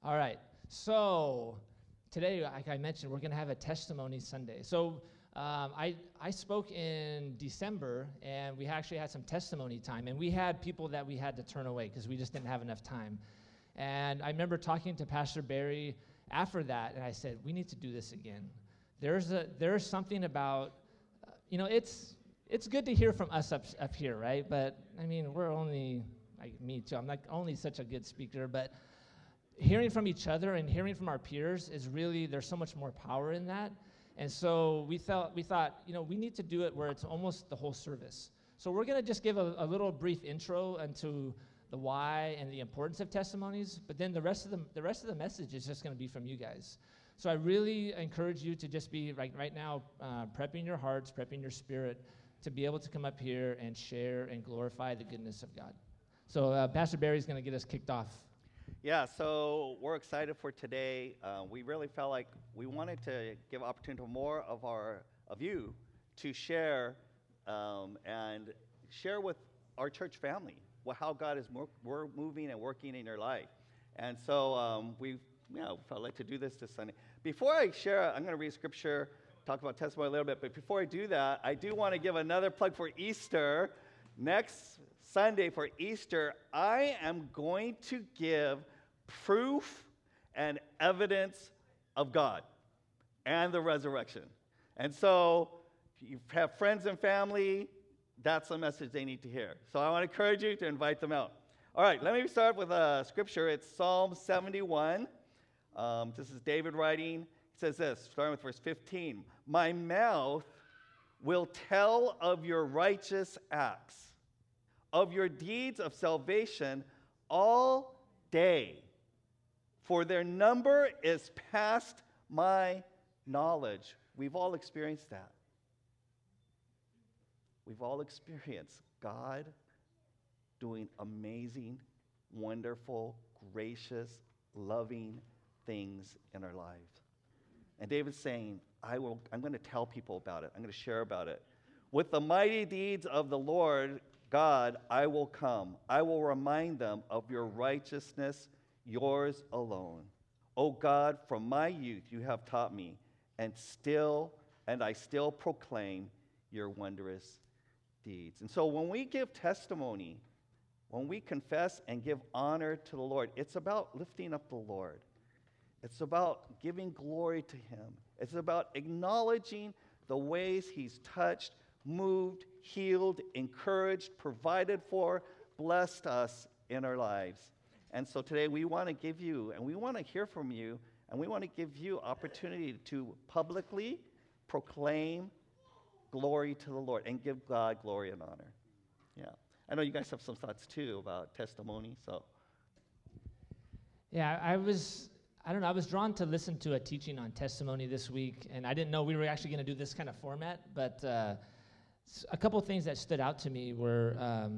All right. So today, like I mentioned, we're going to have a testimony Sunday. So I spoke in December, and we actually had some testimony time, and we had people that we had to turn away because we just didn't have enough time. And I remember talking to Pastor Barry after that, and I said, we need to do this again. There's something about, it's good to hear from us up here, right? But, I mean, we're only, like me too, I'm not only such a good speaker, but hearing from each other and hearing from our peers is really, there's so much more power in that. And so we thought, we need to do it where it's almost the whole service. So we're going to just give a little brief intro into the why and the importance of testimonies, but then the rest of the message is just going to be from you guys. So I really encourage you to just be right now prepping your hearts, prepping your spirit to be able to come up here and share and glorify the goodness of God. So Pastor Barry's going to get us kicked off. Yeah, so we're excited for today. We really felt like we wanted to give opportunity to more of you to share and share with our church family how God is we're moving and working in your life. And so we felt like to do this Sunday. Before I share, I'm going to read scripture, talk about testimony a little bit. But before I do that, I do want to give another plug for Easter. Next Sunday for Easter, I am going to give proof and evidence of God and the resurrection. And so if you have friends and family, that's the message they need to hear. So I want to encourage you to invite them out. All right, let me start with a scripture. It's Psalm 71. This is David writing. It says this, starting with verse 15. My mouth will tell of your righteous acts, of your deeds of salvation all day, for their number is past my knowledge. We've all experienced that. We've all experienced God doing amazing, wonderful, gracious, loving things in our lives. And David's saying, I'm going to tell people about it. I'm going to share about it. With the mighty deeds of the Lord God, I will come. I will remind them of your righteousness, yours alone. O God, from my youth you have taught me, and I still proclaim your wondrous deeds. And so when we give testimony, when we confess and give honor to the Lord, it's about lifting up the Lord. It's about giving glory to him. It's about acknowledging the ways he's touched, moved, healed, encouraged, provided for, blessed us in our lives. And so today we want to give you, and we want to hear from you, and we want to give you opportunity to publicly proclaim glory to the Lord and give God glory and honor. Yeah. I know you guys have some thoughts too about testimony, so. Yeah, I was drawn to listen to a teaching on testimony this week, and I didn't know we were actually going to do this kind of format, but a couple of things that stood out to me were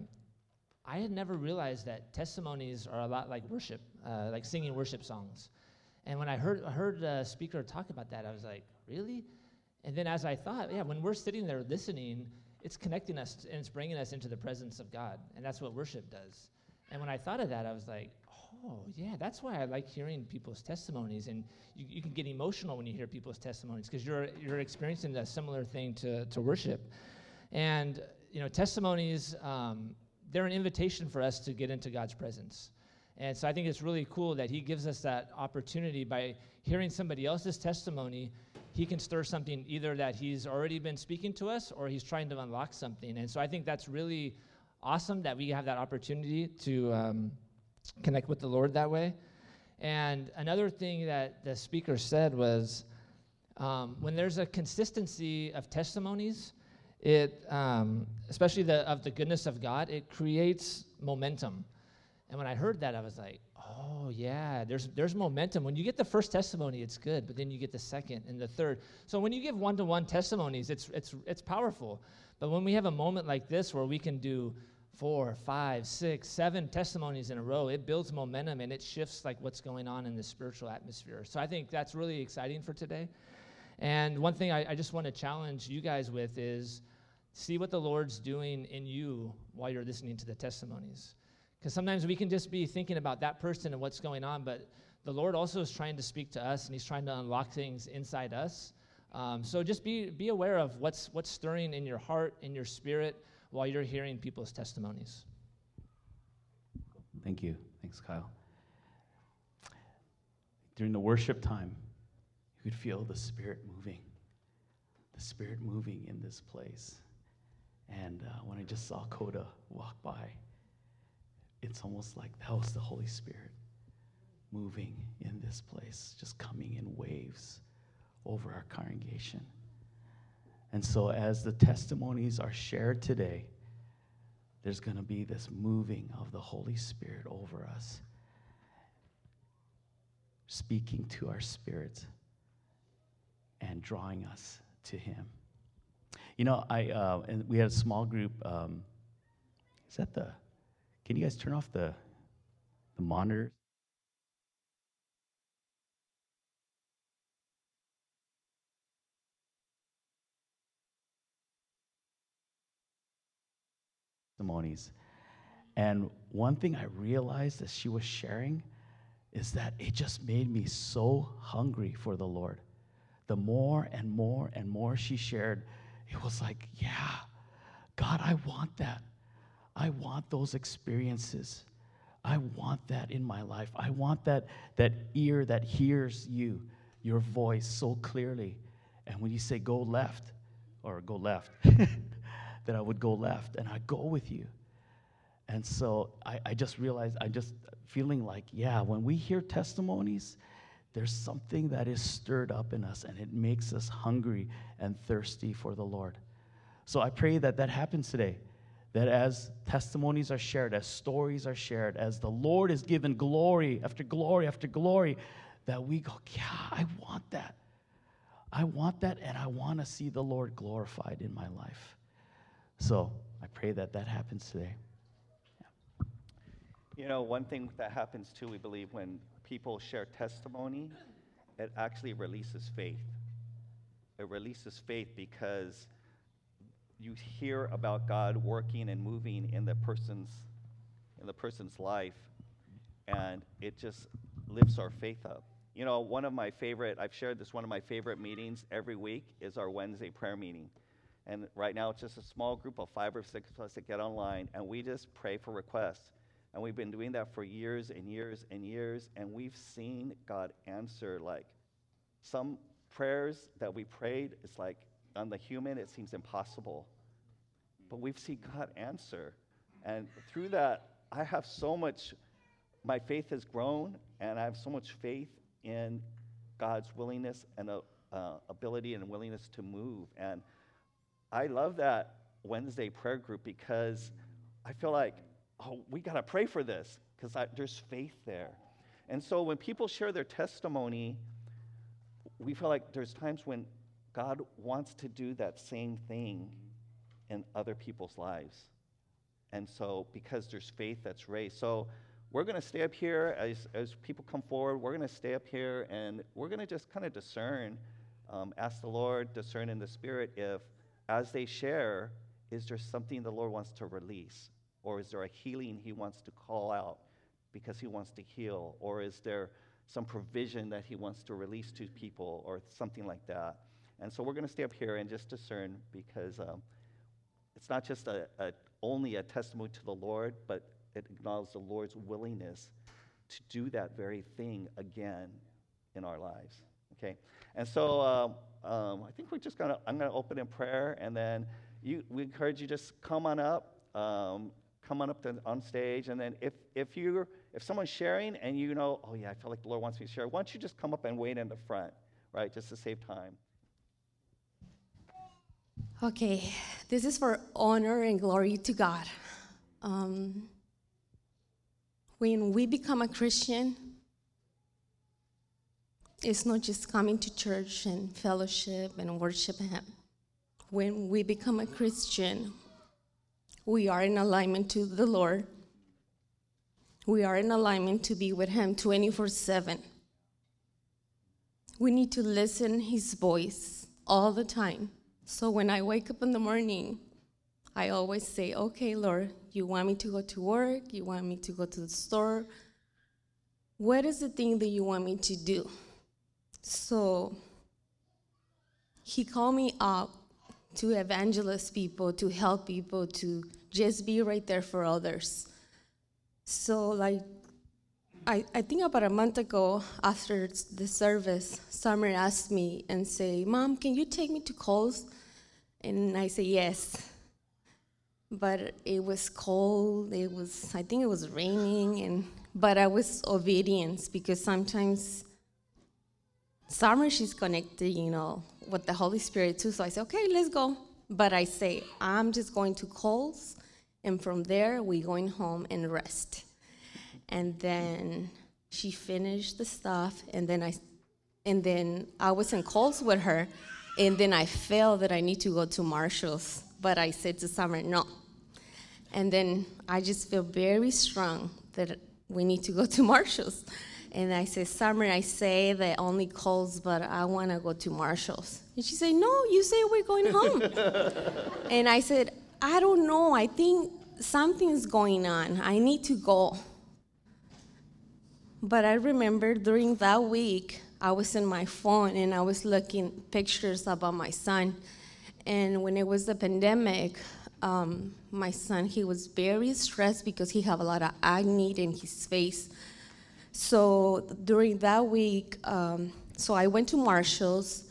I had never realized that testimonies are a lot like worship, like singing worship songs. And when I heard the speaker talk about that, I was like, really? And then as I thought, yeah, when we're sitting there listening, it's connecting us and it's bringing us into the presence of God, and that's what worship does. And when I thought of that, I was like, oh, yeah, that's why I like hearing people's testimonies. And you can get emotional when you hear people's testimonies because you're experiencing a similar thing to worship. And, testimonies, they're an invitation for us to get into God's presence. And so I think it's really cool that he gives us that opportunity by hearing somebody else's testimony. He can stir something either that he's already been speaking to us or he's trying to unlock something. And so I think that's really awesome that we have that opportunity to connect with the Lord that way. And another thing that the speaker said was when there's a consistency of testimonies, it, especially of the goodness of God, it creates momentum. And when I heard that, I was like, oh, yeah, there's momentum. When you get the first testimony, it's good, but then you get the second and the third. So when you give one-to-one testimonies, it's powerful. But when we have a moment like this where we can do 4, 5, 6, 7 testimonies in a row, it builds momentum and it shifts like what's going on in the spiritual atmosphere. So I think that's really exciting for today. And one thing I just want to challenge you guys with is see what the Lord's doing in you while you're listening to the testimonies. Because sometimes we can just be thinking about that person and what's going on, but the Lord also is trying to speak to us, and he's trying to unlock things inside us. So just be aware of what's stirring in your heart, in your spirit, while you're hearing people's testimonies. Thank you. Thanks, Kyle. During the worship time, you could feel the Spirit moving in this place. And when I just saw Coda walk by, it's almost like that was the Holy Spirit moving in this place, just coming in waves over our congregation. And so as the testimonies are shared today, there's going to be this moving of the Holy Spirit over us, speaking to our spirits and drawing us to him. You know, and we had a small group. Can you guys turn off the monitors? Testimonies. And one thing I realized as she was sharing is that it just made me so hungry for the Lord. The more and more and more she shared, it was like, yeah, God, I want that. I want those experiences. I want that in my life. I want that ear that hears you, your voice so clearly. And when you say go left, that I would go left and I'd go with you. And so I just realized, I'm just feeling like, yeah, when we hear testimonies, there's something that is stirred up in us and it makes us hungry and thirsty for the Lord. So I pray that happens today, that as testimonies are shared, as stories are shared, as the Lord is given glory after glory after glory, that we go, yeah, I want that. I want that, and I want to see the Lord glorified in my life. So I pray that happens today. Yeah. You know, one thing that happens too, we believe, when people share testimony, it actually releases faith. It releases faith because you hear about God working and moving in the person's life, and it just lifts our faith up. You know, I've shared this, one of my favorite meetings every week is our Wednesday prayer meeting. And right now it's just a small group of 5 or 6 of us that get online, and we just pray for requests. And we've been doing that for years and years and years, and we've seen God answer. Like, some prayers that we prayed, it's like, on the human, it seems impossible. But we've seen God answer. And through that, I have so much, my faith has grown, and I have so much faith in God's willingness and ability and willingness to move. And I love that Wednesday prayer group because I feel like, oh, we got to pray for this because there's faith there. And so when people share their testimony, we feel like there's times when God wants to do that same thing in other people's lives. And so because there's faith that's raised. So we're going to stay up here as people come forward. We're going to stay up here, and we're going to just kind of discern, ask the Lord, discern in the Spirit if, as they share, is there something the Lord wants to release? Or is there a healing he wants to call out because he wants to heal? Or is there some provision that he wants to release to people or something like that? And so we're going to stay up here and just discern because it's not just only a testimony to the Lord, but it acknowledges the Lord's willingness to do that very thing again in our lives. Okay? And so I think I'm going to open in prayer, and then we encourage you just come on up. Come on up on stage, and then if someone's sharing and you know, oh yeah, I feel like the Lord wants me to share, why don't you just come up and wait in the front, right, just to save time. Okay, this is for honor and glory to God. When we become a Christian, it's not just coming to church and fellowship and worship Him. When we become a Christian, we are in alignment to the Lord. We are in alignment to be with Him 24/7. We need to listen His voice all the time. So when I wake up in the morning, I always say, okay, Lord, you want me to go to work? You want me to go to the store? what is the thing that you want me to do? So he called me up to evangelize people, to help people, to just be right there for others. So like, I think about a month ago after the service, Summer asked me and say, Mom, can you take me to Kohl's? And I say, yes. But it was cold, I think it was raining, but I was obedient because sometimes Summer, she's connected, with the Holy Spirit too. So I say, okay, let's go. But I say, I'm just going to Kohl's, and from there, we're going home and rest. And then she finished the stuff, and then I was in Kohl's with her, and then I felt that I need to go to Marshall's, but I said to Summer, no. And then I just feel very strong that we need to go to Marshall's. And I said, Summer, I say that only Kohl's, but I want to go to Marshall's. And she said, no, you say we're going home. And I said, I don't know. I think something's going on. I need to go. But I remember during that week, I was in my phone and I was looking pictures about my son. And when it was the pandemic, my son, he was very stressed because he had a lot of acne in his face. So during that week, so I went to Marshall's,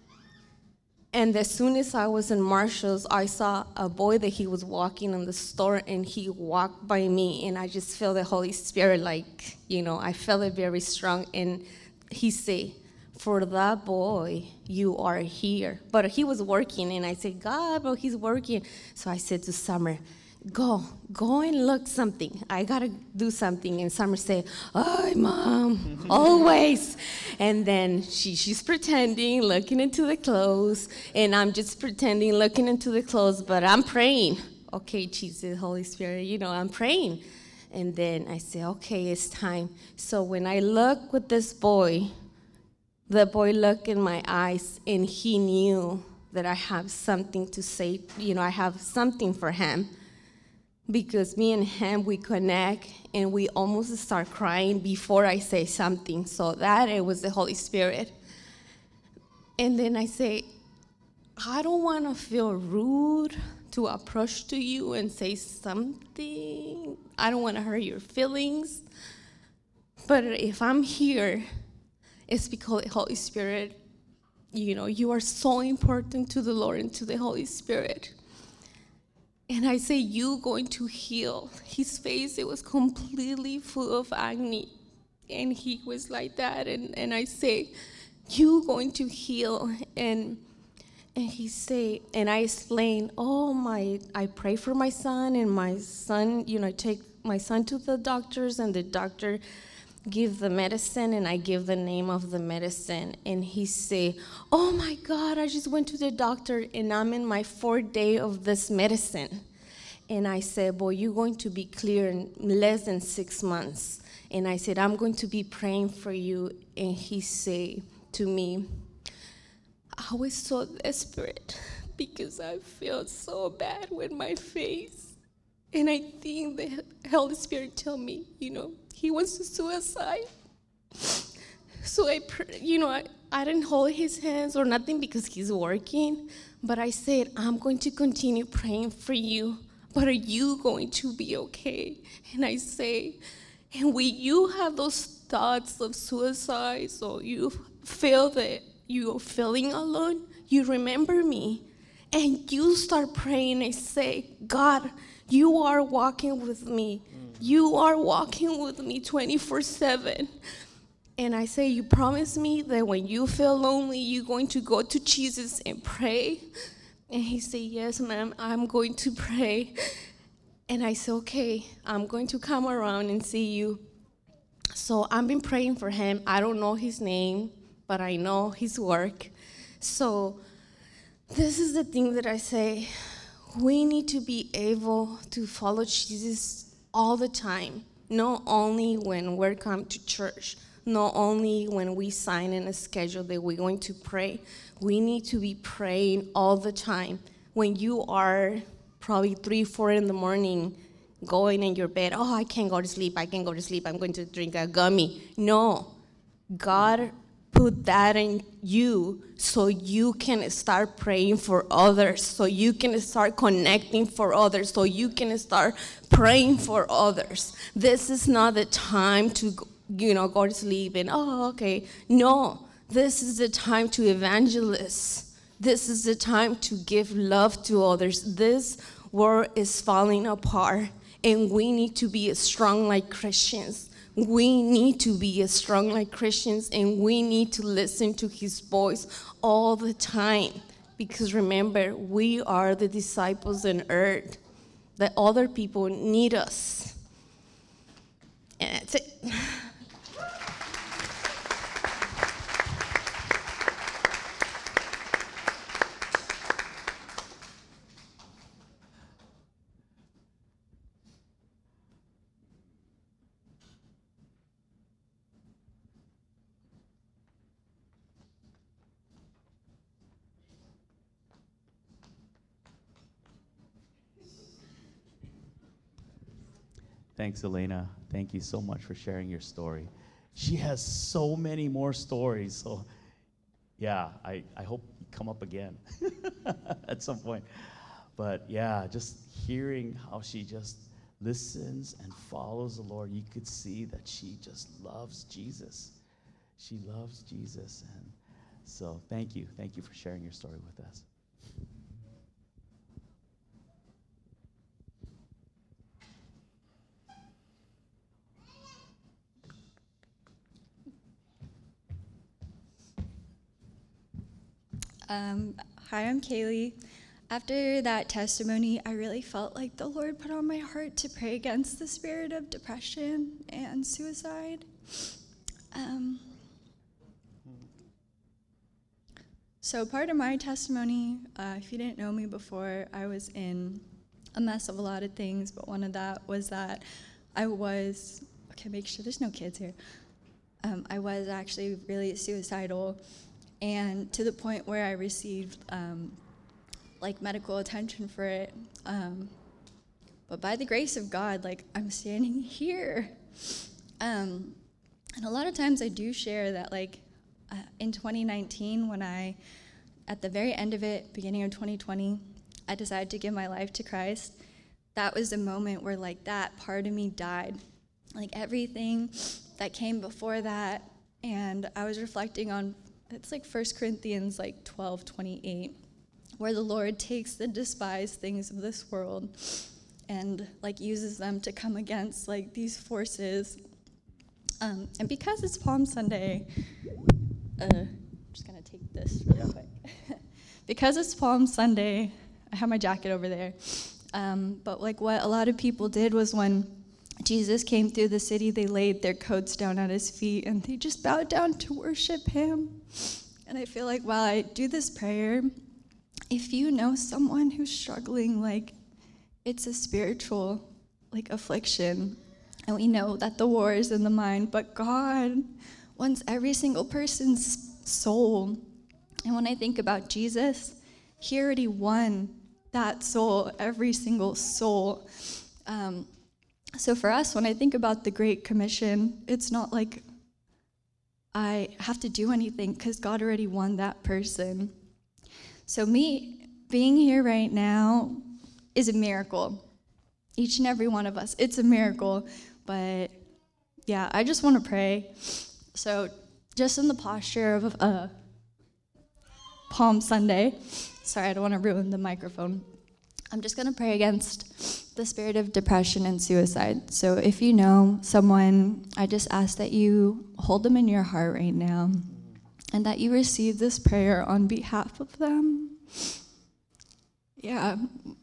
and as soon as I was in Marshall's, I saw a boy that he was walking in the store, and he walked by me, and I just felt the Holy Spirit, I felt it very strong, and he said, for that boy, you are here. But he was working, and I said, God, but he's working. So I said to Summer, go and look something. I gotta do something. And Summer said, oh, Mom, always. And then she's pretending, looking into the clothes, and I'm just pretending, looking into the clothes, but I'm praying. Okay, Jesus, Holy Spirit, I'm praying. And then I said, okay, it's time. So when I look with this boy, the boy looked in my eyes, and he knew that I have something to say. I have something for him. Because me and him, we connect, and we almost start crying before I say something. So it was the Holy Spirit. And then I say, I don't want to feel rude to approach to you and say something. I don't want to hurt your feelings. But if I'm here, it's because the Holy Spirit, you are so important to the Lord and to the Holy Spirit. And I say, you going to heal. His face, it was completely full of acne. And he was like that. And I say, you going to heal. And he say, and I explain, I pray for my son. And my son, I take my son to the doctors. And the doctor give the medicine, and I give the name of the medicine. And he say, oh my God, I just went to the doctor, and I'm in my 4th day of this medicine. And I said, boy, you're going to be clear in less than 6 months. And I said, I'm going to be praying for you. And he say to me, I was so desperate because I felt so bad with my face. And I think the Holy Spirit told me, he wants to suicide. So I didn't hold his hands or nothing because he's working, but I said, I'm going to continue praying for you, but are you going to be okay? And I say, and when you have those thoughts of suicide, or you feel that you're feeling alone, you remember me, and you start praying and say, God, you are walking with me. You are walking with me 24/7. And I say, you promise me that when you feel lonely, you're going to go to Jesus and pray? And he said, yes, ma'am, I'm going to pray. And I said, okay, I'm going to come around and see you. So I've been praying for him. I don't know his name, but I know his work. So this is the thing that I say. We need to be able to follow Jesus all the time, not only when we're come to church, not only when we sign in a schedule that we're going to pray. We need to be praying all the time. When you are probably 3, 4 in the morning going in your bed, oh, I can't go to sleep, I'm going to drink a gummy. No, God put that in you so you can start praying for others, so you can start connecting for others, so you can start praying for others. This is not the time to, go to sleep and, oh, okay. No, this is the time to evangelize. This is the time to give love to others. This world is falling apart, and we need to be strong like Christians. We need to be strong like Christians, and we need to listen to his voice all the time. Because remember, we are the disciples on earth, that other people need us. And that's it. Thanks, Elena. Thank you so much for sharing your story. She has so many more stories. So, yeah, I hope you come up again at some point. But, yeah, just hearing how she just listens and follows the Lord, you could see that she just loves Jesus. She loves Jesus. And so thank you. Thank you for sharing your story with us. Hi, I'm Kaylee. After that testimony, I really felt like the Lord put on my heart to pray against the spirit of depression and suicide. So part of my testimony, if you didn't know me before, I was in a mess of a lot of things, but one of that was that I was, make sure there's no kids here. I was actually really suicidal, and to the point where I received medical attention for it. But by the grace of God, I'm standing here. And a lot of times I do share that in 2019, when at the very end of it, beginning of 2020, I decided to give my life to Christ. That was the moment where that part of me died. Everything that came before that, and I was reflecting on, it's 1 Corinthians 12:28, where the Lord takes the despised things of this world and uses them to come against these forces. And because it's Palm Sunday, I'm just gonna take this really quick. Because it's Palm Sunday, I have my jacket over there. But what a lot of people did was when Jesus came through the city, they laid their coats down at his feet and they just bowed down to worship him. And I feel while I do this prayer, if you know someone who's struggling, it's a spiritual affliction, and we know that the war is in the mind, but God wants every single person's soul. And when I think about Jesus, he already won that soul, every single soul. So for us, when I think about the Great Commission, it's not I have to do anything because God already won that person. So me being here right now is a miracle. Each and every one of us, it's a miracle. But yeah, I just want to pray. So just in the posture of Palm Sunday, sorry, I don't want to ruin the microphone. I'm just going to pray against the spirit of depression and suicide. So if you know someone, I just ask that you hold them in your heart right now and that you receive this prayer on behalf of them. Yeah.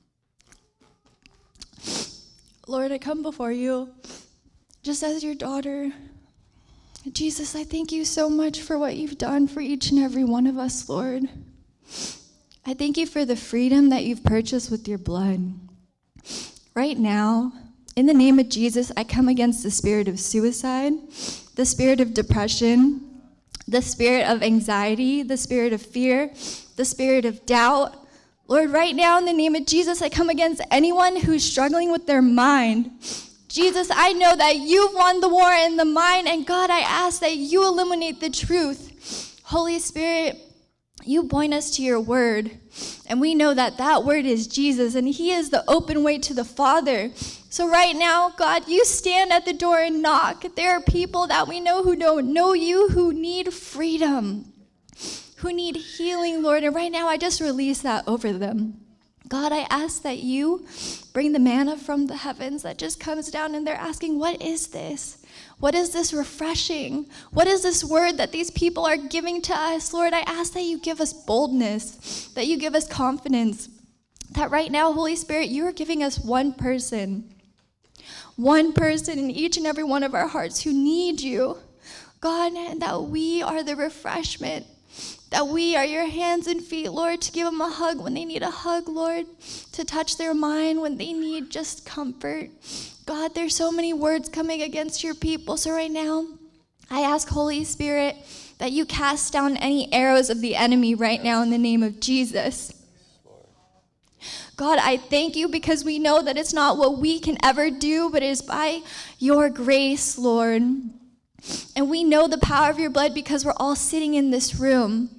Lord, I come before you just as your daughter. Jesus, I thank you so much for what you've done for each and every one of us, Lord. I thank you for the freedom that you've purchased with your blood. Right now, in the name of Jesus, I come against the spirit of suicide, the spirit of depression, the spirit of anxiety, the spirit of fear, the spirit of doubt. Lord, right now in the name of Jesus, I come against anyone who's struggling with their mind. Jesus, I know that you've won the war in the mind, and God, I ask that you illuminate the truth. Holy Spirit, you point us to your word, and we know that that word is Jesus, and he is the open way to the Father. So right now, God, you stand at the door and knock. There are people that we know who don't know you, who need freedom, who need healing, Lord, and right now I just release that over them. God, I ask that you bring the manna from the heavens that just comes down, and they're asking, what is this? What is this refreshing? What is this word that these people are giving to us? Lord, I ask that you give us boldness, that you give us confidence, that right now, Holy Spirit, you are giving us one person in each and every one of our hearts who need you. God, and that we are the refreshment, that we are your hands and feet, Lord, to give them a hug when they need a hug, Lord, to touch their mind when they need just comfort. God, there's so many words coming against your people. So right now, I ask, Holy Spirit, that you cast down any arrows of the enemy right now in the name of Jesus. God, I thank you because we know that it's not what we can ever do, but it is by your grace, Lord. And we know the power of your blood because we're all sitting in this room.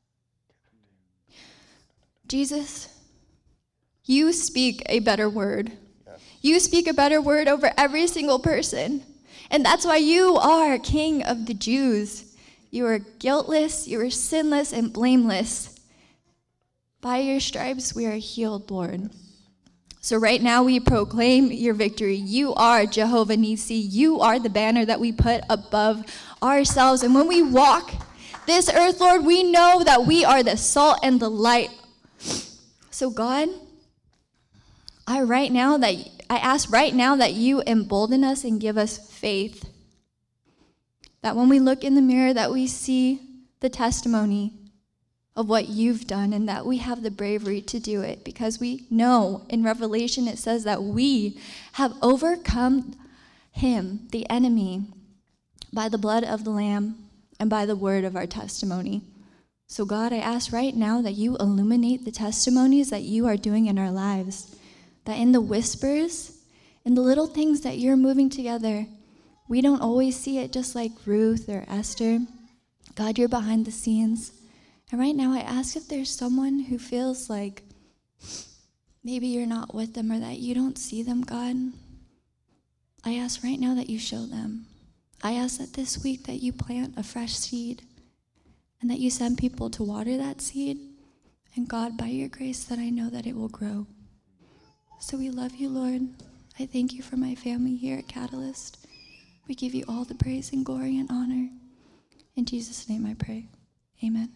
Jesus, you speak a better word. You speak a better word over every single person. And that's why you are King of the Jews. You are guiltless, you are sinless and blameless. By your stripes we are healed, Lord. So right now we proclaim your victory. You are Jehovah Nissi. You are the banner that we put above ourselves. And when we walk this earth, Lord, we know that we are the salt and the light. So God, I ask right now that you embolden us and give us faith. That when we look in the mirror, that we see the testimony of what you've done, and that we have the bravery to do it, because we know in Revelation it says that we have overcome him, the enemy, by the blood of the Lamb and by the word of our testimony. So God, I ask right now that you illuminate the testimonies that you are doing in our lives, that in the whispers, in the little things that you're moving together, we don't always see it, just like Ruth or Esther. God, you're behind the scenes. And right now I ask if there's someone who feels like maybe you're not with them or that you don't see them, God. I ask right now that you show them. I ask that this week that you plant a fresh seed and that you send people to water that seed. And God, by your grace, that I know that it will grow. So we love you, Lord. I thank you for my family here at Catalyst. We give you all the praise and glory and honor. In Jesus' name I pray. Amen.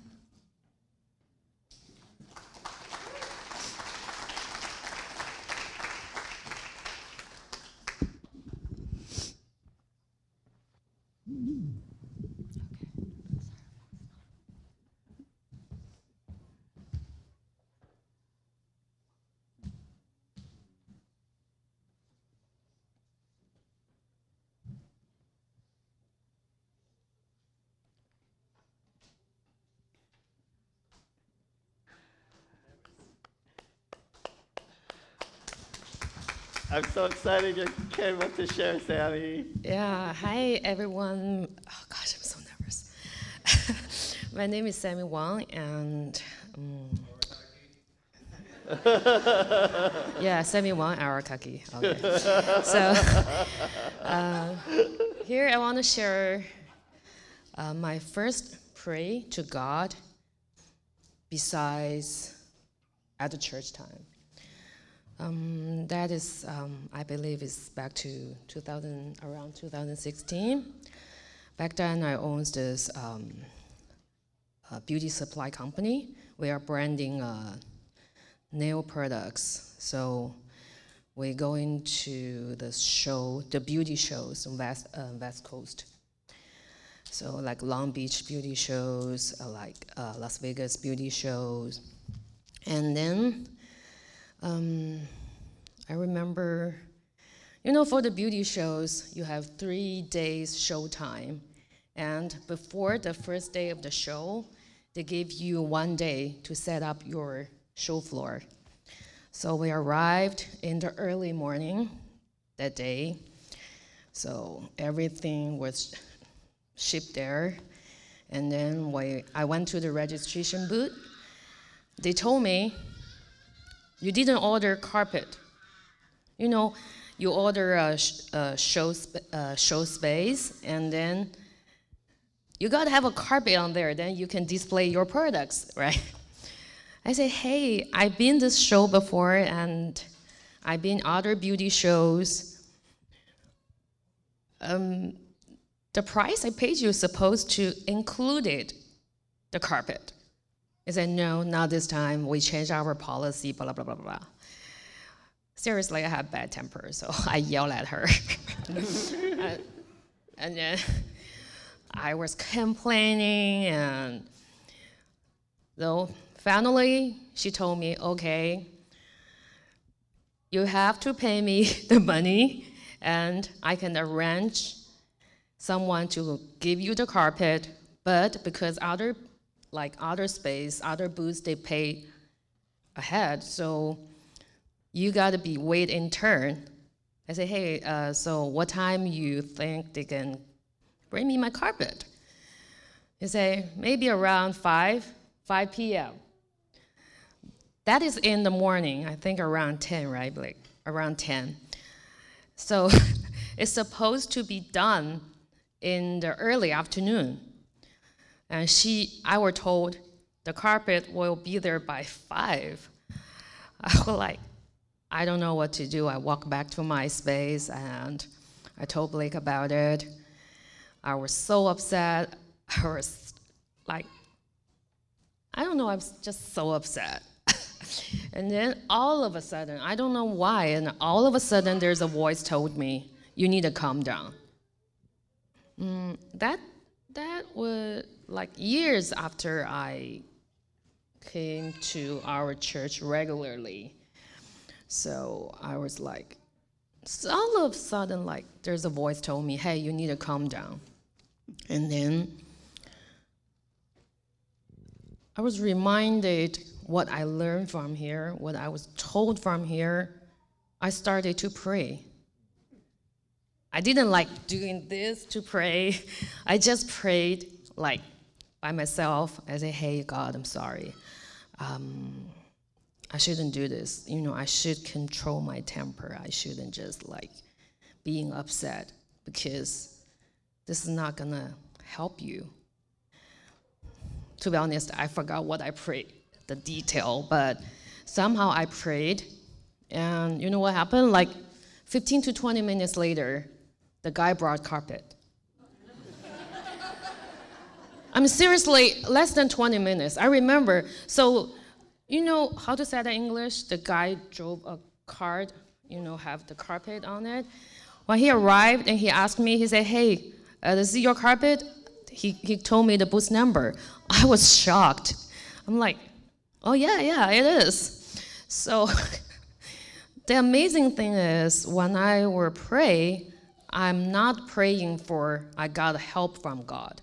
I'm so excited you came up to share, Sammy. Yeah, hi everyone. Oh gosh, I'm so nervous. My name is Sammy Wang, and yeah, Sammy Wang, Arakaki. Okay. So here I want to share my first pray to God besides at the church time. That is, I believe, is back to around 2016. Back then, I owned this beauty supply company. We are branding nail products. So we go into the beauty shows on West Coast. So like Long Beach beauty shows, like Las Vegas beauty shows, and then. I remember, for the beauty shows, you have 3 days show time. And before the first day of the show, they give you 1 day to set up your show floor. So we arrived in the early morning that day. So everything was shipped there. And then I went to the registration booth. They told me, you didn't order carpet. You know, you order a show space, and then you gotta have a carpet on there, then you can display your products, right? I say, hey, I've been this show before, and I've been other beauty shows. The price I paid you is supposed to include the carpet. He said, no, not this time. We changed our policy, blah, blah, blah, blah, blah. Seriously, I have bad temper, so I yelled at her. And then I was complaining, and so finally she told me, okay, you have to pay me the money, and I can arrange someone to give you the carpet, but because other space, other booths, they pay ahead, so you gotta wait in turn. I say, hey, so what time you think they can bring me my carpet? He say, maybe around 5 p.m. That is in the morning, I think around 10, right, Blake? Around 10. So it's supposed to be done in the early afternoon. And I were told the carpet will be there by 5. I was like, I don't know what to do. I walked back to my space and I told Blake about it. I was so upset. I was like, I don't know, I was just so upset. And then all of a sudden, I don't know why, and all of a sudden there's a voice told me, you need to calm down. That was like years after I came to our church regularly. So I was like, all of a sudden, like, there's a voice told me, hey, you need to calm down. And then I was reminded what I learned from here, what I was told from here. I started to pray. I didn't like doing this to pray. I just prayed like by myself. I said, hey, God, I'm sorry. I shouldn't do this. You know, I should control my temper. I shouldn't just like being upset because this is not gonna help you. To be honest, I forgot what I prayed, the detail, but somehow I prayed, and you know what happened? Like 15 to 20 minutes later, the guy brought carpet. I mean, seriously, less than 20 minutes. I remember, so you know how to say that in English? The guy drove a cart, you know, have the carpet on it. When he arrived and he asked me, he said, hey, this is your carpet? He told me the booth number. I was shocked. I'm like, oh yeah, it is. So the amazing thing is when I will pray, I'm not praying for I got help from God.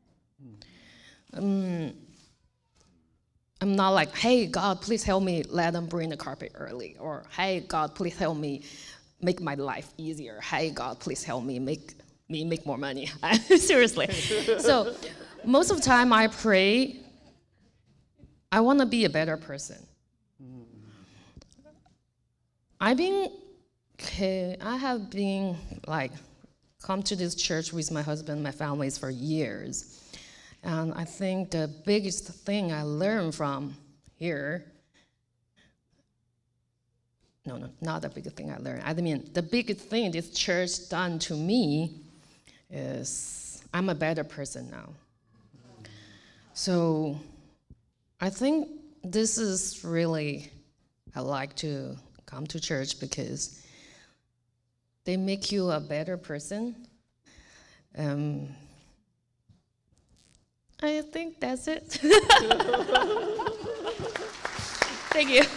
I'm not like, hey, God, please help me let them bring the carpet early. Or, hey, God, please help me make my life easier. Hey, God, please help me make more money. Seriously. So most of the time I pray, I want to be a better person. I have been like, come to this church with my husband, my families for years. And I think the biggest thing I learned from here, no, not the biggest thing I learned. I mean, the biggest thing this church done to me is I'm a better person now. So I think this is really, I like to come to church because they make you a better person. I think that's it. Thank you.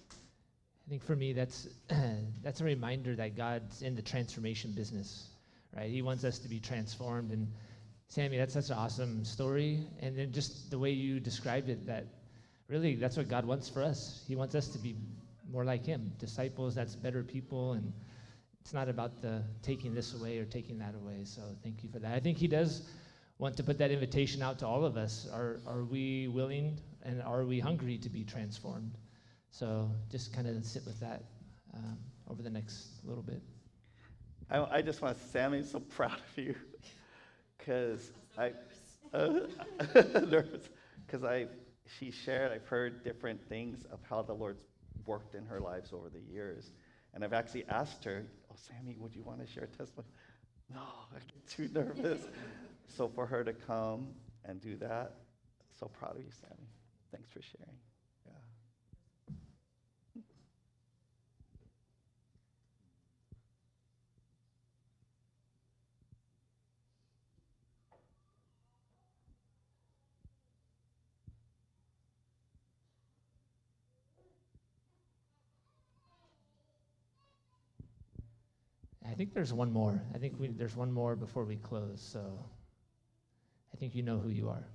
I think for me, that's a reminder that God's in the transformation business, right? He wants us to be transformed. And Sammy, that's such an awesome story. And then just the way you described it, that really that's what God wants for us. He wants us to be more like him, disciples, that's better people. And it's not about the taking this away or taking that away. So thank you for that. I think he does want to put that invitation out to all of us. Are we willing and are we hungry to be transformed? So just kind of sit with that over the next little bit. I just want to say, Sammy, I'm so proud of you, because she shared, I've heard different things of how the Lord's worked in her lives over the years. And I've actually asked her, oh, Sammy, would you want to share a testimony? No, I get too nervous. So for her to come and do that, so proud of you, Sammy. Thanks for sharing. Yeah. I think there's one more. There's one more before we close. So I think you know who you are.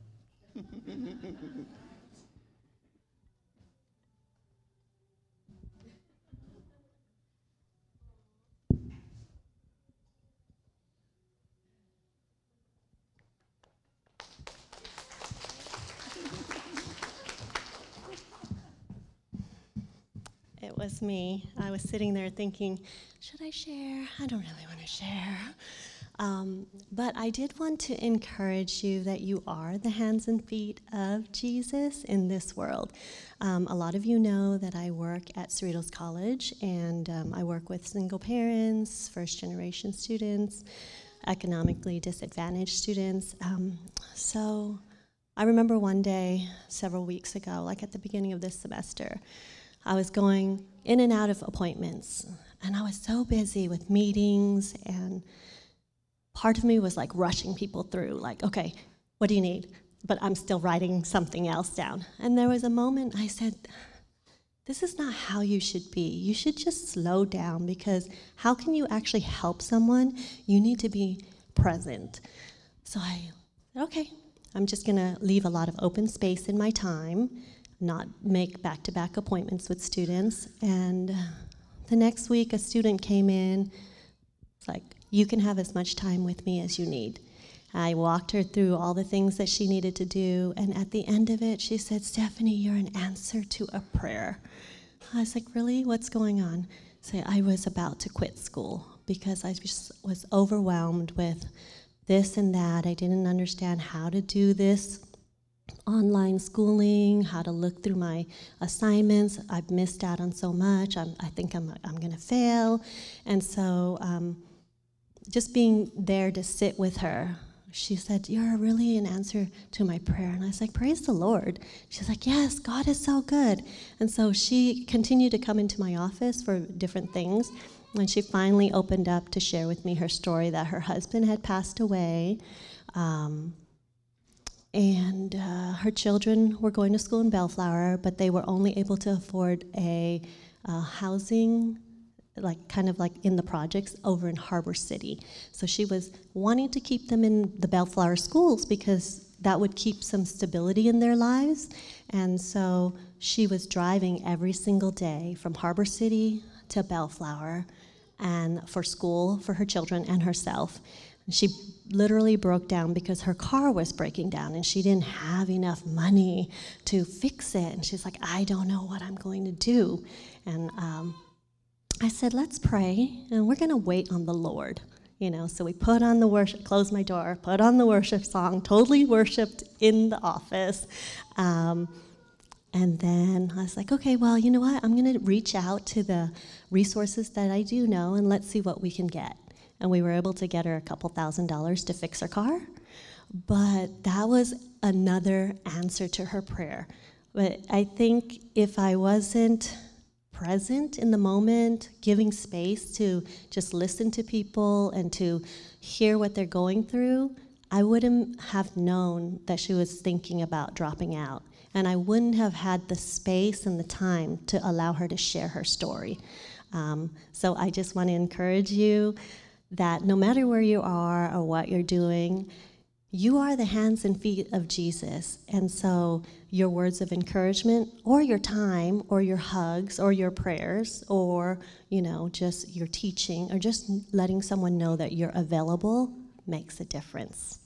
It was me. I was sitting there thinking, should I share? I don't really want to share. But I did want to encourage you that you are the hands and feet of Jesus in this world. A lot of you know that I work at Cerritos College, and I work with single parents, first-generation students, economically disadvantaged students. So I remember one day, several weeks ago, like at the beginning of this semester, I was going in and out of appointments, and I was so busy with meetings, and part of me was like rushing people through, like, okay, what do you need? But I'm still writing something else down. And there was a moment I said, this is not how you should be. You should just slow down, because how can you actually help someone? You need to be present. So I said, okay, I'm just gonna leave a lot of open space in my time, not make back-to-back appointments with students. And the next week, a student came in. It's like, you can have as much time with me as you need. I walked her through all the things that she needed to do, and at the end of it, she said, Stephanie, you're an answer to a prayer. I was like, really? What's going on? So I was about to quit school because I just was overwhelmed with this and that. I didn't understand how to do this online schooling, how to look through my assignments. I've missed out on so much. I think I'm going to fail. And so just being there to sit with her, she said, you're really an answer to my prayer. And I was like, praise the Lord. She's like, yes, God is so good. And so she continued to come into my office for different things. And she finally opened up to share with me her story that her husband had passed away. And her children were going to school in Bellflower, but they were only able to afford a housing, kind of like in the projects over in Harbor City. So she was wanting to keep them in the Bellflower schools because that would keep some stability in their lives. And so she was driving every single day from Harbor City to Bellflower and for school for her children and herself. She literally broke down because her car was breaking down and she didn't have enough money to fix it. And she's like, I don't know what I'm going to do. And I said, let's pray, and we're going to wait on the Lord. So we put on the worship, closed my door, put on the worship song, totally worshiped in the office. And then I was like, okay, well, you know what? I'm going to reach out to the resources that I do know, and let's see what we can get. And we were able to get her a couple $1,000s to fix her car. But that was another answer to her prayer. But I think if I wasn't present in the moment, giving space to just listen to people and to hear what they're going through, I wouldn't have known that she was thinking about dropping out. And I wouldn't have had the space and the time to allow her to share her story. So I just want to encourage you, that no matter where you are or what you're doing, you are the hands and feet of Jesus. And so your words of encouragement or your time or your hugs or your prayers or, just your teaching or just letting someone know that you're available makes a difference.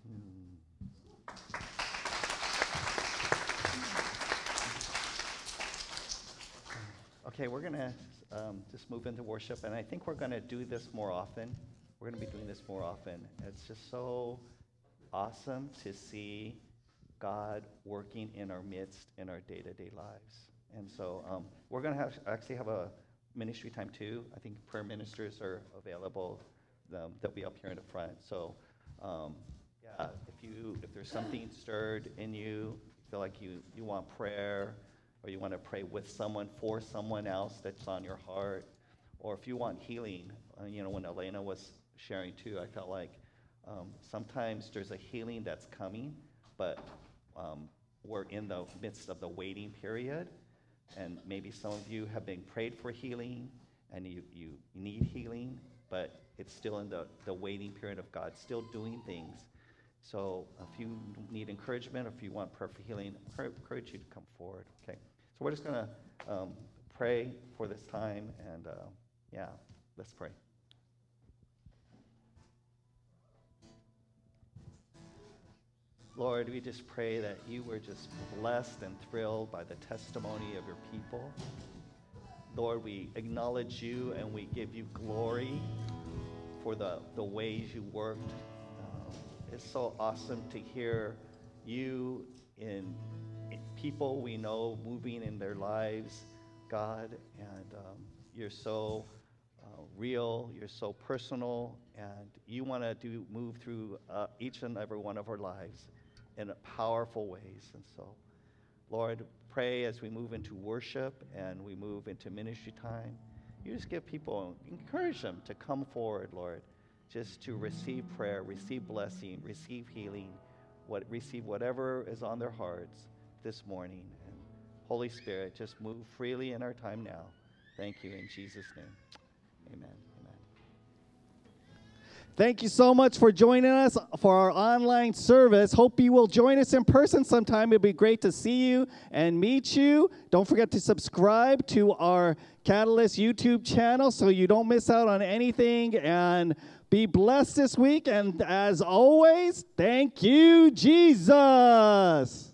Okay, we're going to just move into worship, and I think we're going to do this more often. We're going to be doing this more often. It's just so awesome to see God working in our midst in our day-to-day lives. And so we're going to actually have a ministry time too. I think prayer ministers are available. They'll be up here in the front. So if there's something stirred in you, feel like you want prayer, or you want to pray with someone for someone else that's on your heart, or if you want healing, when Elena was sharing too, I felt like sometimes there's a healing that's coming, but we're in the midst of the waiting period, and maybe some of you have been prayed for healing, and you need healing, but it's still in the waiting period of God still doing things. So if you need encouragement, or if you want prayer for healing, I encourage you to come forward, okay? So we're just going to pray for this time, and let's pray. Lord, we just pray that you were just blessed and thrilled by the testimony of your people. Lord, we acknowledge you and we give you glory for the ways you worked. It's so awesome to hear you in people we know moving in their lives, God, and you're so real, you're so personal, and you want to move through each and every one of our lives in powerful ways. And so, Lord, pray as we move into worship and we move into ministry time, you just give people, encourage them to come forward, Lord, just to receive prayer, receive blessing, receive healing, receive whatever is on their hearts this morning. And Holy Spirit, just move freely in our time now. Thank you in Jesus' name. Amen. Thank you so much for joining us for our online service. Hope you will join us in person sometime. It'll be great to see you and meet you. Don't forget to subscribe to our Catalyst YouTube channel so you don't miss out on anything. And be blessed this week. And as always, thank you, Jesus.